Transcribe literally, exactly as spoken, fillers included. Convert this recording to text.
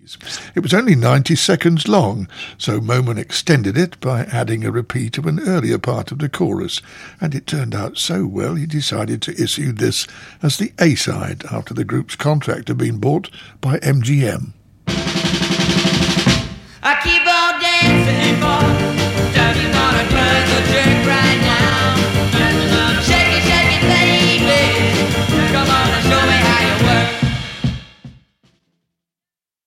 It was only ninety seconds long, so Moman extended it by adding a repeat of an earlier part of the chorus, and it turned out so well he decided to issue this as the A-side after the group's contract had been bought by M G M.